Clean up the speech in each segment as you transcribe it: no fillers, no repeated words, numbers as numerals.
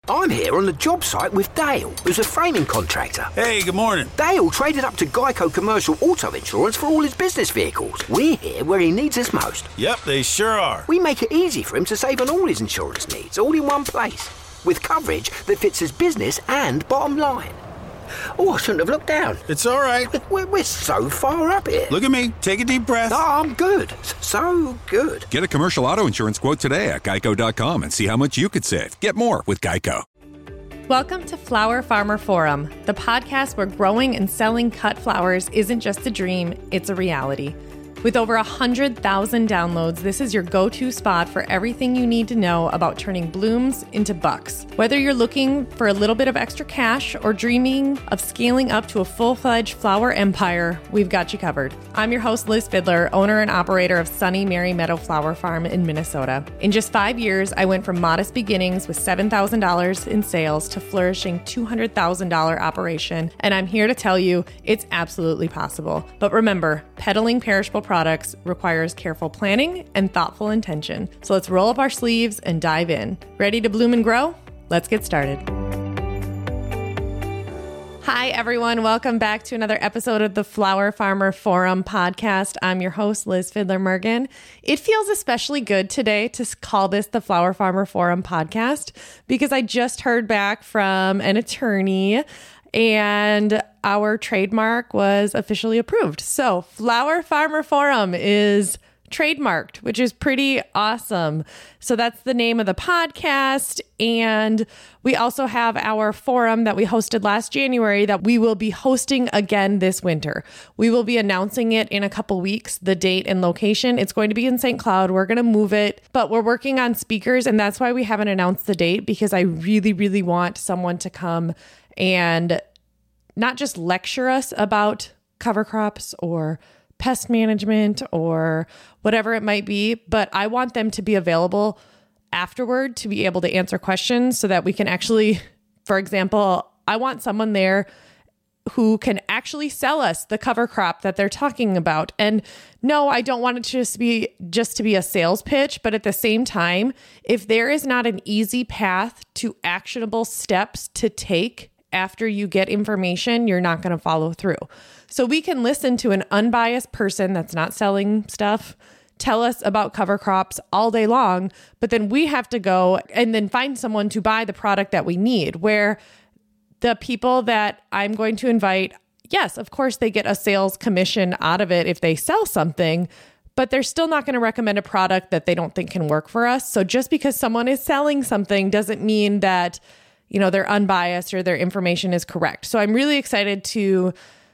I'm here on the job site with Dale, who's a framing contractor. Hey, good morning. Dale traded up to Geico Commercial Auto Insurance for all his business vehicles. We're here where he needs us most. Yep, they sure are. We make it easy for him to save on all his insurance needs, all in one place, with coverage that fits his business and bottom line. Oh, I shouldn't have looked down. It's all right. We're so far up here. Look at me. Take a deep breath. Oh, I'm good. So good. Get a commercial auto insurance quote today at geico.com and see how much you could save. Get more with Geico. Welcome to Flower Farmer Forum, the podcast where growing and selling cut flowers isn't just a dream, it's a reality. With over 100,000 downloads, this is your go-to spot for everything you need to know about turning blooms into bucks. Whether you're looking for a little bit of extra cash or dreaming of scaling up to a full-fledged flower empire, we've got you covered. I'm your host, Liz Fiddler, owner and operator of Sunny Mary Meadow Flower Farm in Minnesota. In just 5 years, I went from modest beginnings with $7,000 in sales to flourishing $200,000 operation, and I'm here to tell you it's absolutely possible. But remember, peddling perishable products requires careful planning and thoughtful intention. So let's roll up our sleeves and dive in. Ready to bloom and grow? Let's get started. Hi, everyone. Welcome back to another episode of the Flower Farmer Forum podcast. I'm your host, Liz Fiddler-Mergen. It feels especially good today to call this the Flower Farmer Forum podcast because I just heard back from an attorney and our trademark was officially approved. So Flower Farmer Forum is trademarked, which is pretty awesome. So that's the name of the podcast. And we also have our forum that we hosted last January that we will be hosting again this winter. We will be announcing it in a couple weeks, the date and location. It's going to be in St. Cloud. We're going to move it, but we're working on speakers. And that's why we haven't announced the date, because I really, really want someone to come and not just lecture us about cover crops or pest management or whatever it might be, but I want them to be available afterward to be able to answer questions so that we can actually, for example, I want someone there who can actually sell us the cover crop that they're talking about. And no, I don't want it to be a sales pitch, but at the same time, if there is not an easy path to actionable steps to take after you get information, you're not going to follow through. So we can listen to an unbiased person that's not selling stuff tell us about cover crops all day long, but then we have to go and then find someone to buy the product that we need, where the people that I'm going to invite, yes, of course, they get a sales commission out of it if they sell something, but they're still not going to recommend a product that they don't think can work for us. So just because someone is selling something doesn't mean that they're unbiased or their information is correct. So I'm really excited to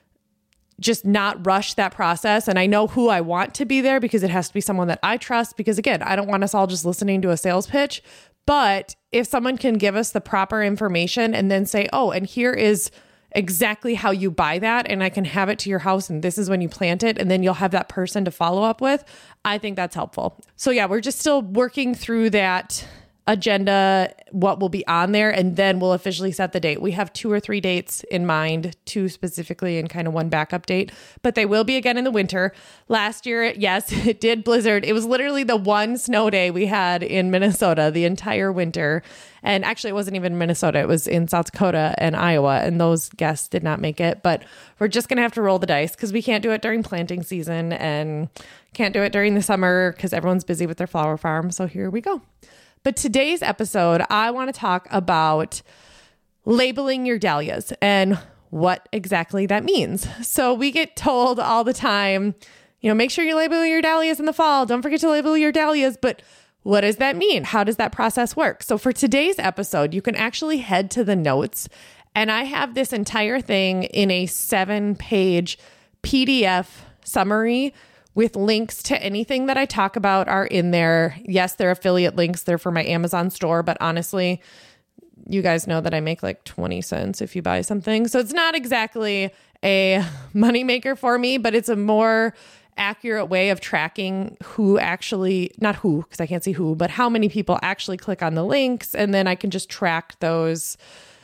just not rush that process. And I know who I want to be there because it has to be someone that I trust, because again, I don't want us all just listening to a sales pitch. But if someone can give us the proper information and then say, oh, and here is exactly how you buy that, and I can have it to your house, and this is when you plant it, and then you'll have that person to follow up with, I think that's helpful. So yeah, we're just still working through that agenda, what will be on there, and then we'll officially set the date. We have 2 or 3 dates in mind, 2 specifically and kind of 1 backup date, but they will be again in the winter. Last year, yes, it did blizzard. It was literally the one snow day we had in Minnesota the entire winter. And actually, it wasn't even Minnesota. It was in South Dakota and Iowa, and those guests did not make it. But we're just going to have to roll the dice because we can't do it during planting season and can't do it during the summer because everyone's busy with their flower farm. So here we go. But today's episode, I want to talk about labeling your dahlias and what exactly that means. So we get told all the time, make sure you label your dahlias in the fall. Don't forget to label your dahlias. But what does that mean? How does that process work? So for today's episode, you can actually head to the notes, and I have this entire thing in a 7-page PDF summary with links to anything that I talk about are in there. Yes, they're affiliate links. They're for my Amazon store, but honestly, you guys know that I make like 20 cents if you buy something. So it's not exactly a moneymaker for me, but it's a more accurate way of tracking who actually, not who, because I can't see who, but how many people actually click on the links. And then I can just track those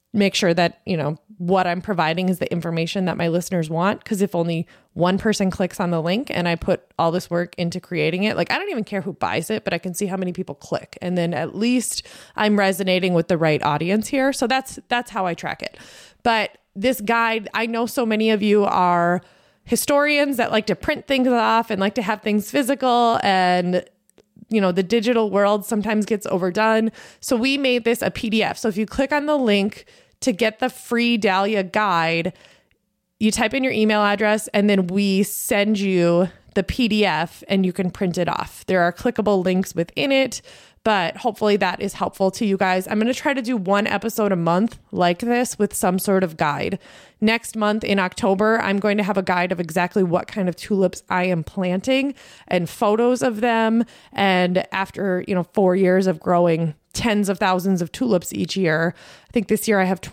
make sure that, what I'm providing is the information that my listeners want. Because if only one person clicks on the link and I put all this work into creating it, like I don't even care who buys it, but I can see how many people click. And then at least I'm resonating with the right audience here. So that's how I track it. But this guide, I know so many of you are historians that like to print things off and like to have things physical, and the digital world sometimes gets overdone. So we made this a PDF. So if you click on the link to get the free dahlia guide, you type in your email address and then we send you the PDF and you can print it off. There are clickable links within it, but hopefully that is helpful to you guys. I'm going to try to do one episode a month like this with some sort of guide. Next month in October, I'm going to have a guide of exactly what kind of tulips I am planting and photos of them. And after, 4 years of growing tens of thousands of tulips each year, I think this year I have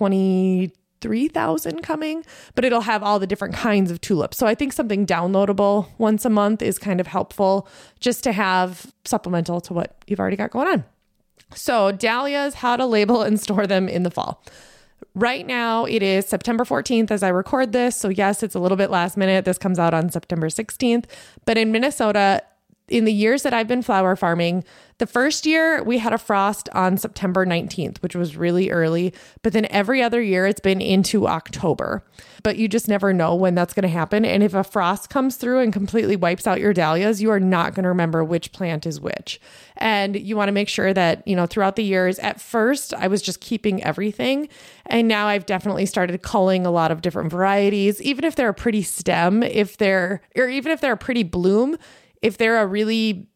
23,000 coming, but it'll have all the different kinds of tulips. So I think something downloadable once a month is kind of helpful just to have supplemental to what you've already got going on. So dahlias, how to label and store them in the fall. Right now it is September 14th as I record this. So yes, it's a little bit last minute. This comes out on September 16th, but in Minnesota, in the years that I've been flower farming, the first year we had a frost on September 19th, which was really early. But then every other year it's been into October. But you just never know when that's going to happen. And if a frost comes through and completely wipes out your dahlias, you are not going to remember which plant is which. And you want to make sure that, throughout the years, at first I was just keeping everything. And now I've definitely started culling a lot of different varieties, even if they're a pretty stem, even if they're a pretty bloom. If they're a really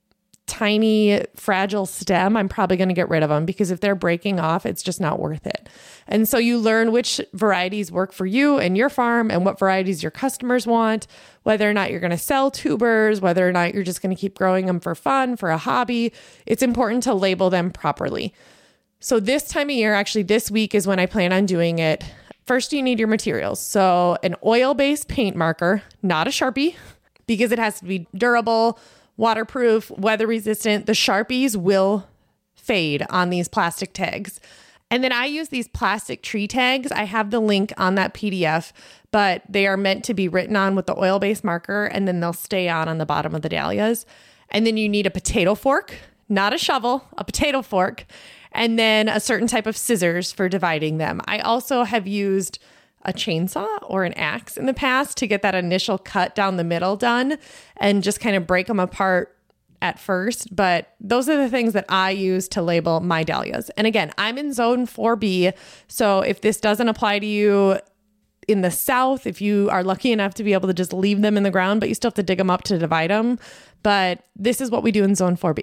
tiny, fragile stem, I'm probably going to get rid of them, because if they're breaking off, it's just not worth it. And so you learn which varieties work for you and your farm and what varieties your customers want, whether or not you're going to sell tubers, whether or not you're just going to keep growing them for fun, for a hobby. It's important to label them properly. So this time of year, actually this week is when I plan on doing it. First, you need your materials. So an oil-based paint marker, not a Sharpie, because it has to be durable, waterproof, weather resistant. The Sharpies will fade on these plastic tags. And then I use these plastic tree tags. I have the link on that PDF, but they are meant to be written on with the oil-based marker, and then they'll stay on the bottom of the dahlias. And then you need a potato fork, not a shovel, a potato fork, and then a certain type of scissors for dividing them. I also have used a chainsaw or an axe in the past to get that initial cut down the middle done and just kind of break them apart at first. But those are the things that I use to label my dahlias. And again, I'm in zone 4B. So if this doesn't apply to you in the South, if you are lucky enough to be able to just leave them in the ground, but you still have to dig them up to divide them. But this is what we do in zone 4B.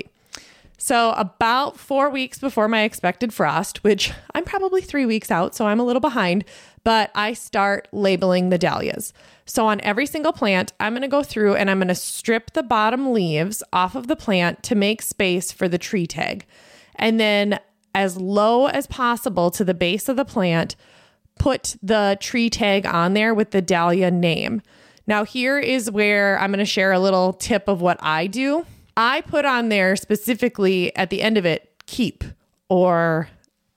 So about 4 weeks before my expected frost, which I'm probably 3 weeks out, so I'm a little behind, but I start labeling the dahlias. So on every single plant, I'm going to go through and I'm going to strip the bottom leaves off of the plant to make space for the tree tag. And then as low as possible to the base of the plant, put the tree tag on there with the dahlia name. Now here is where I'm going to share a little tip of what I do. I put on there specifically at the end of it, keep or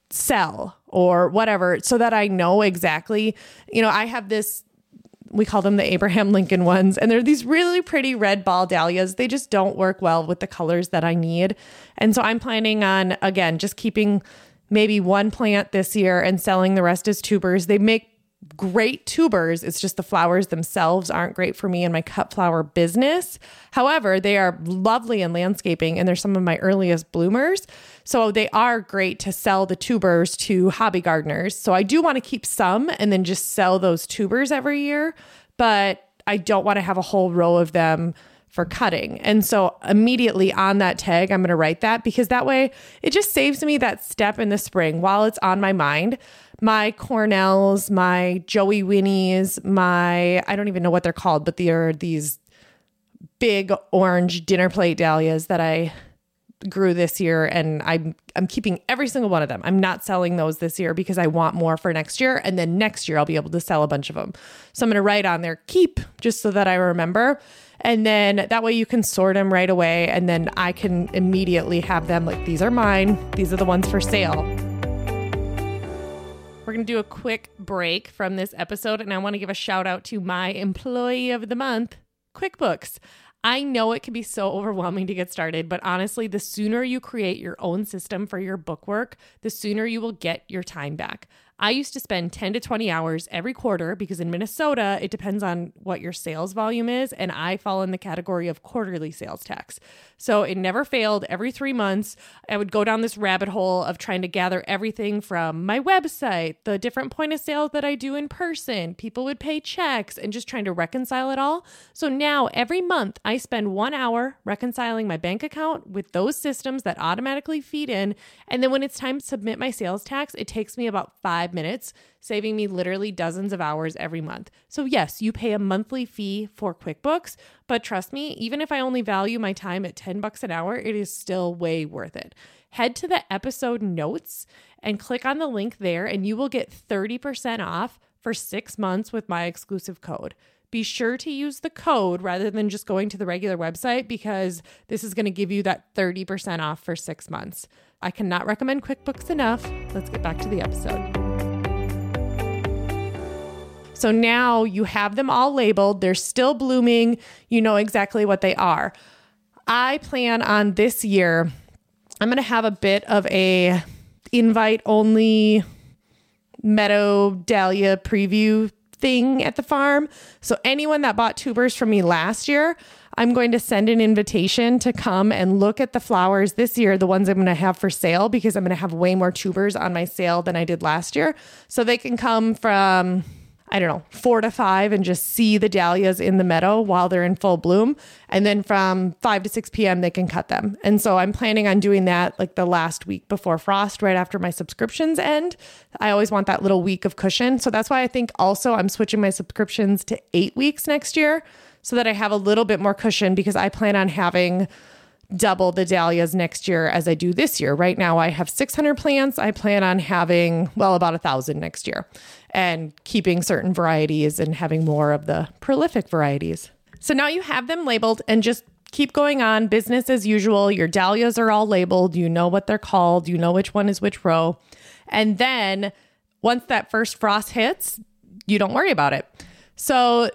sell or whatever, so that I know exactly, I have this, we call them the Abraham Lincoln ones, and they're these really pretty red ball dahlias. They just don't work well with the colors that I need. And so I'm planning on, again, just keeping maybe one plant this year and selling the rest as tubers. They make great tubers. It's just the flowers themselves aren't great for me in my cut flower business. However, they are lovely in landscaping and they're some of my earliest bloomers. So they are great to sell the tubers to hobby gardeners. So I do want to keep some and then just sell those tubers every year, but I don't want to have a whole row of them for cutting. And so immediately on that tag, I'm going to write that, because that way it just saves me that step in the spring while it's on my mind. My Cornells, my Joey Winnies, I don't even know what they're called, but they are these big orange dinner plate dahlias that I grew this year, and I'm keeping every single one of them. I'm not selling those this year because I want more for next year, and then next year I'll be able to sell a bunch of them. So I'm going to write on there keep, just so that I remember, and then that way you can sort them right away, and then I can immediately have them like, these are mine, these are the ones for sale. We're going to do a quick break from this episode, and I want to give a shout out to my employee of the month, QuickBooks. I know it can be so overwhelming to get started, but honestly, the sooner you create your own system for your bookwork, the sooner you will get your time back. I used to spend 10 to 20 hours every quarter because in Minnesota, it depends on what your sales volume is, and I fall in the category of quarterly sales tax. So it never failed. Every 3 months, I would go down this rabbit hole of trying to gather everything from my website, the different point of sales that I do in person, people would pay checks, and just trying to reconcile it all. So now every month, I spend 1 hour reconciling my bank account with those systems that automatically feed in. And then when it's time to submit my sales tax, it takes me about 5 minutes, saving me literally dozens of hours every month. So yes, you pay a monthly fee for QuickBooks, but trust me, even if I only value my time at $10 an hour, it is still way worth it. Head to the episode notes and click on the link there, and you will get 30% off for 6 months with my exclusive code. Be sure to use the code rather than just going to the regular website, because this is going to give you that 30% off for 6 months. I cannot recommend QuickBooks enough. Let's get back to the episode. So now you have them all labeled. They're still blooming. You know exactly what they are. I plan on this year, I'm going to have a bit of a invite-only meadow dahlia preview thing at the farm. So anyone that bought tubers from me last year, I'm going to send an invitation to come and look at the flowers this year, the ones I'm going to have for sale, because I'm going to have way more tubers on my sale than I did last year. So they can come from, 4 to 5 and just see the dahlias in the meadow while they're in full bloom. And then from 5 to 6 p.m., they can cut them. And so I'm planning on doing that like the last week before frost, right after my subscriptions end. I always want that little week of cushion. So that's why I think also I'm switching my subscriptions to 8 weeks next year so that I have a little bit more cushion, because I plan on having double the dahlias next year as I do this year. Right now I have 600 plants. I plan on having, about 1,000 next year, and keeping certain varieties and having more of the prolific varieties. So now you have them labeled, and just keep going on business as usual. Your dahlias are all labeled. You know what they're called. You know which one is which row. And then once that first frost hits, you don't worry about it. So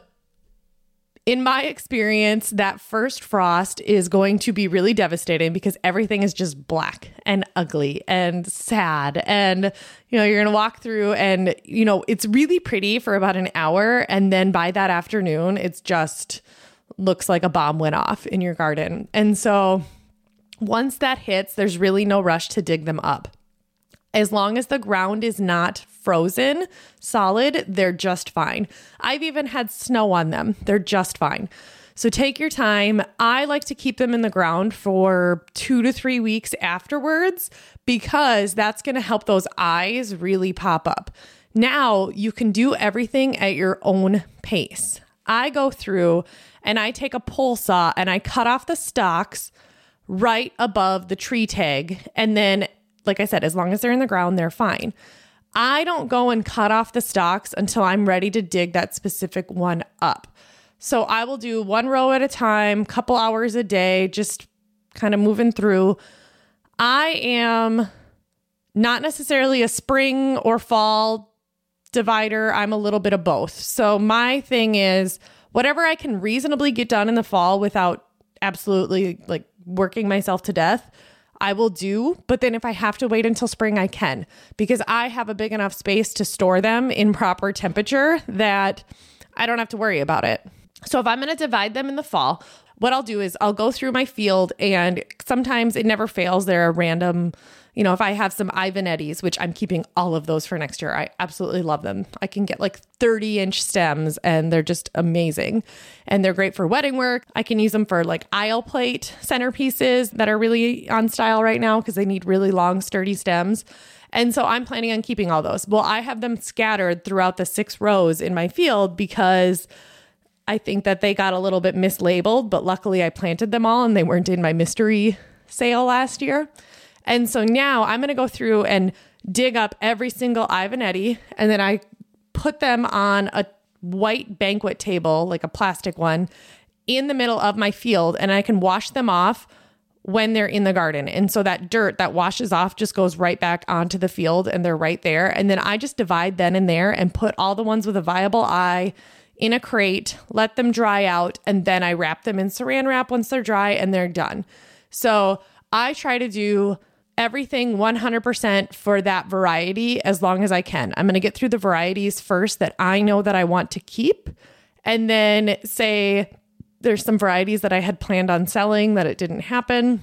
in my experience, that first frost is going to be really devastating because everything is just black and ugly and sad. And, you're going to walk through and, it's really pretty for about an hour. And then by that afternoon, it's just looks like a bomb went off in your garden. And so once that hits, there's really no rush to dig them up. As long as the ground is not frozen solid, they're just fine. I've even had snow on them. They're just fine. So take your time. I like to keep them in the ground for 2 to 3 weeks afterwards, because that's going to help those eyes really pop up. Now you can do everything at your own pace. I go through and I take a pole saw and I cut off the stalks right above the tree tag, and then like I said, as long as they're in the ground, they're fine. I don't go and cut off the stalks until I'm ready to dig that specific one up. So I will do one row at a time, couple hours a day, just kind of moving through. I am not necessarily a spring or fall divider. I'm a little bit of both. So my thing is whatever I can reasonably get done in the fall without absolutely like working myself to death, I will do. But then if I have to wait until spring, I can, because I have a big enough space to store them in proper temperature that I don't have to worry about it. So if I'm going to divide them in the fall, what I'll do is I'll go through my field, and sometimes it never fails. There are random, if I have some Ivanettis, which I'm keeping all of those for next year. I absolutely love them. I can get like 30-inch stems and they're just amazing. And they're great for wedding work. I can use them for like aisle plate centerpieces that are really on style right now because they need really long, sturdy stems. And so I'm planning on keeping all those. Well, I have them scattered throughout the 6 rows in my field because I think that they got a little bit mislabeled, but luckily I planted them all and they weren't in my mystery sale last year. And so now I'm going to go through and dig up every single Ivanetti, and then I put them on a white banquet table, like a plastic one, in the middle of my field, and I can wash them off when they're in the garden. And so that dirt that washes off just goes right back onto the field and they're right there. And then I just divide then and there and put all the ones with a viable eye in a crate, let them dry out, and then I wrap them in saran wrap once they're dry and they're done. So I try to do everything 100% for that variety as long as I can. I'm going to get through the varieties first that I know that I want to keep. And then say there's some varieties that I had planned on selling that it didn't happen.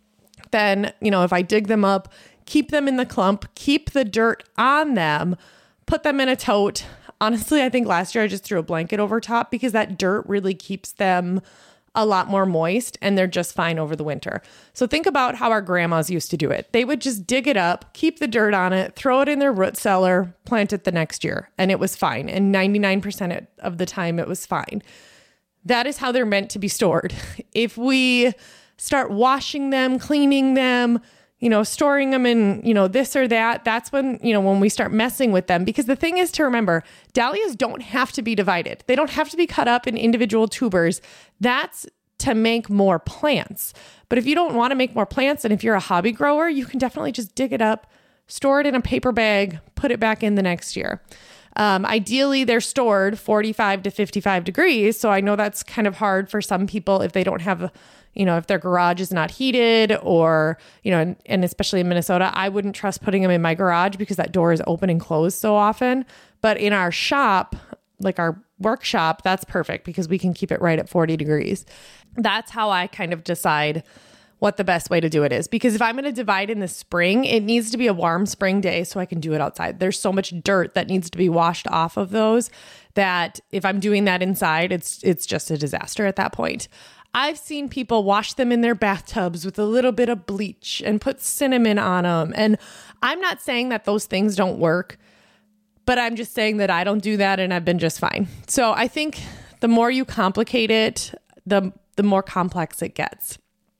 Then, if I dig them up, keep them in the clump, keep the dirt on them, put them in a tote. Honestly, I think last year I just threw a blanket over top because that dirt really keeps them a lot more moist and they're just fine over the winter. So think about how our grandmas used to do it. They would just dig it up, keep the dirt on it, throw it in their root cellar, plant it the next year, and it was fine. And 99% of the time it was fine. That is how they're meant to be stored. If we start washing them, cleaning them, storing them in, this or that, that's when, when we start messing with them. Because the thing is to remember, dahlias don't have to be divided. They don't have to be cut up in individual tubers. That's to make more plants. But if you don't want to make more plants, and if you're a hobby grower, you can definitely just dig it up, store it in a paper bag, put it back in the next year. Ideally, they're stored 45 to 55 degrees. So I know that's kind of hard for some people if they don't have, if their garage is not heated or, and especially in Minnesota, I wouldn't trust putting them in my garage because that door is open and closed so often. But in our shop, like our workshop, that's perfect because we can keep it right at 40 degrees. That's how I kind of decide what the best way to do it is. Because if I'm going to divide in the spring, it needs to be a warm spring day so I can do it outside. There's so much dirt that needs to be washed off of those that if I'm doing that inside, it's just a disaster at that point. I've seen people wash them in their bathtubs with a little bit of bleach and put cinnamon on them. And I'm not saying that those things don't work, but I'm just saying that I don't do that and I've been just fine. So I think the more you complicate it, the more complex it gets.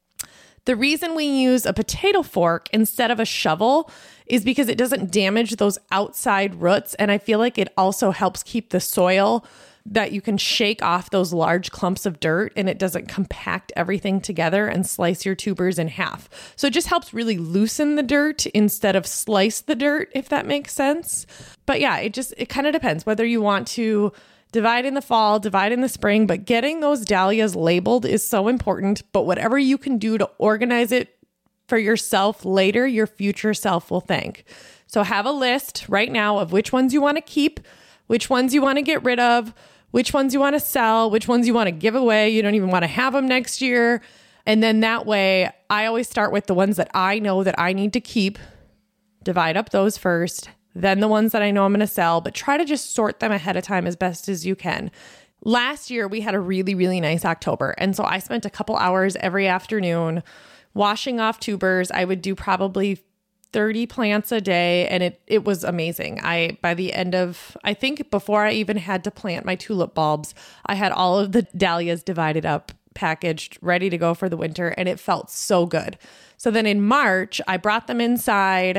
The reason we use a potato fork instead of a shovel is because it doesn't damage those outside roots. And I feel like it also helps keep the soil that you can shake off those large clumps of dirt and it doesn't compact everything together and slice your tubers in half. So it just helps really loosen the dirt instead of slice the dirt, if that makes sense. But yeah, it kind of depends whether you want to divide in the fall, divide in the spring, but getting those dahlias labeled is so important. But whatever you can do to organize it for yourself later, your future self will thank. So have a list right now of which ones you want to keep, which ones you want to get rid of, which ones you want to sell, which ones you want to give away. You don't even want to have them next year. And then that way, I always start with the ones that I know that I need to keep, divide up those first, then the ones that I know I'm going to sell, but try to just sort them ahead of time as best as you can. Last year, we had a really, really nice October. And so I spent a couple hours every afternoon washing off tubers. I would do probably 30 plants a day, and it was amazing. By the end of, I think before I even had to plant my tulip bulbs, I had all of the dahlias divided up, packaged, ready to go for the winter, and it felt so good. So then in March, I brought them inside.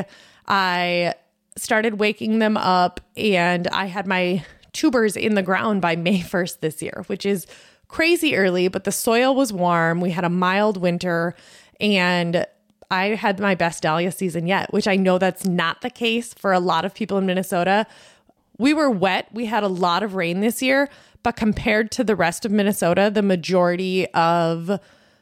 I started waking them up, and I had my tubers in the ground by May 1st this year, which is crazy early, but the soil was warm. We had a mild winter, and I had my best dahlia season yet, which I know that's not the case for a lot of people in Minnesota. We were wet. We had a lot of rain this year, but compared to the rest of Minnesota, the majority of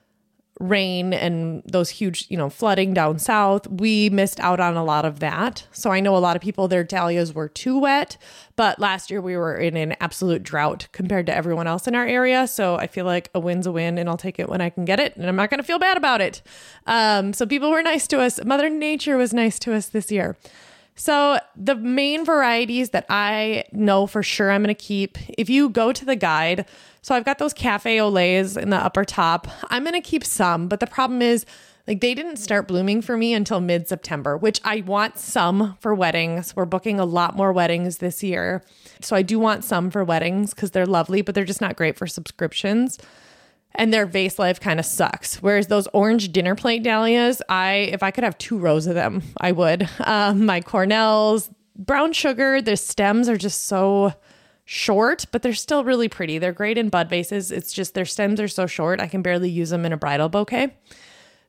rain and those huge, flooding down south, we missed out on a lot of that. So I know a lot of people, their dahlias were too wet, but last year we were in an absolute drought compared to everyone else in our area. So I feel like a win's a win and I'll take it when I can get it. And I'm not going to feel bad about it. So people were nice to us. Mother Nature was nice to us this year. So the main varieties that I know for sure I'm going to keep, if you go to the guide, so I've got those cafe au laits in the upper top. I'm going to keep some, but the problem is they didn't start blooming for me until mid-September, which I want some for weddings. We're booking a lot more weddings this year. So I do want some for weddings because they're lovely, but they're just not great for subscriptions. And their vase life kind of sucks. Whereas those orange dinner plate dahlias, if I could have 2 rows of them, I would. My Cornells, brown sugar, their stems are just so short, but they're still really pretty. They're great in bud vases. It's just their stems are so short, I can barely use them in a bridal bouquet.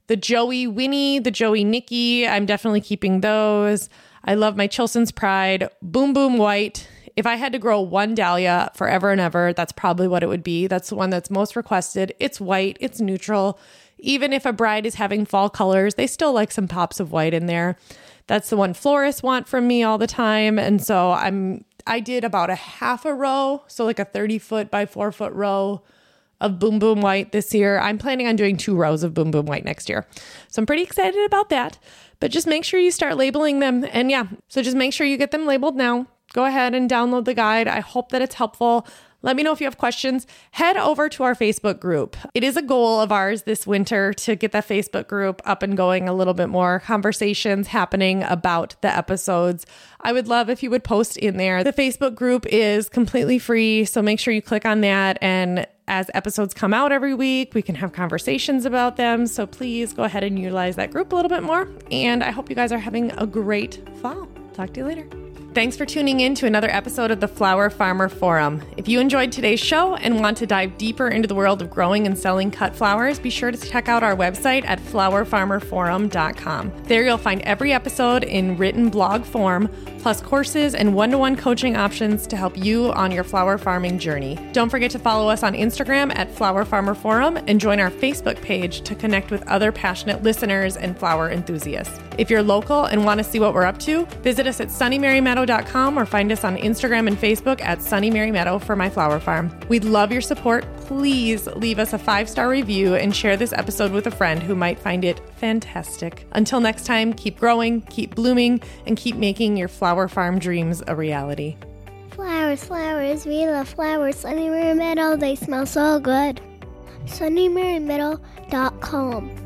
The Joey Winnie, the Joey Nikki, I'm definitely keeping those. I love my Chilson's Pride. Boom Boom White. If I had to grow one dahlia forever and ever, that's probably what it would be. That's the one that's most requested. It's white. It's neutral. Even if a bride is having fall colors, they still like some pops of white in there. That's the one florists want from me all the time. And so I did about a half a row, so like a 30-foot by 4-foot row of Boom Boom White this year. I'm planning on doing 2 rows of Boom Boom White next year. So I'm pretty excited about that. But just make sure you start labeling them. And yeah, so just make sure you get them labeled now. Go ahead and download the guide. I hope that it's helpful. Let me know if you have questions. Head over to our Facebook group. It is a goal of ours this winter to get that Facebook group up and going a little bit more, conversations happening about the episodes. I would love if you would post in there. The Facebook group is completely free, so make sure you click on that. And as episodes come out every week, we can have conversations about them. So please go ahead and utilize that group a little bit more. And I hope you guys are having a great fall. Talk to you later. Thanks for tuning in to another episode of the Flower Farmer Forum. If you enjoyed today's show and want to dive deeper into the world of growing and selling cut flowers, be sure to check out our website at flowerfarmerforum.com. There you'll find every episode in written blog form, plus courses and one-to-one coaching options to help you on your flower farming journey. Don't forget to follow us on Instagram at Flower Farmer Forum and join our Facebook page to connect with other passionate listeners and flower enthusiasts. If you're local and want to see what we're up to, visit us at sunnymarymeadow.com or find us on Instagram and Facebook at Sunny Mary Meadow for my flower farm. We'd love your support. Please leave us a 5-star review and share this episode with a friend who might find it fantastic. Until next time, keep growing, keep blooming, and keep making your flower farm dreams a reality. Flowers, flowers, we love flowers. Sunny Mary Meadow, they smell so good. SunnyMaryMeadow.com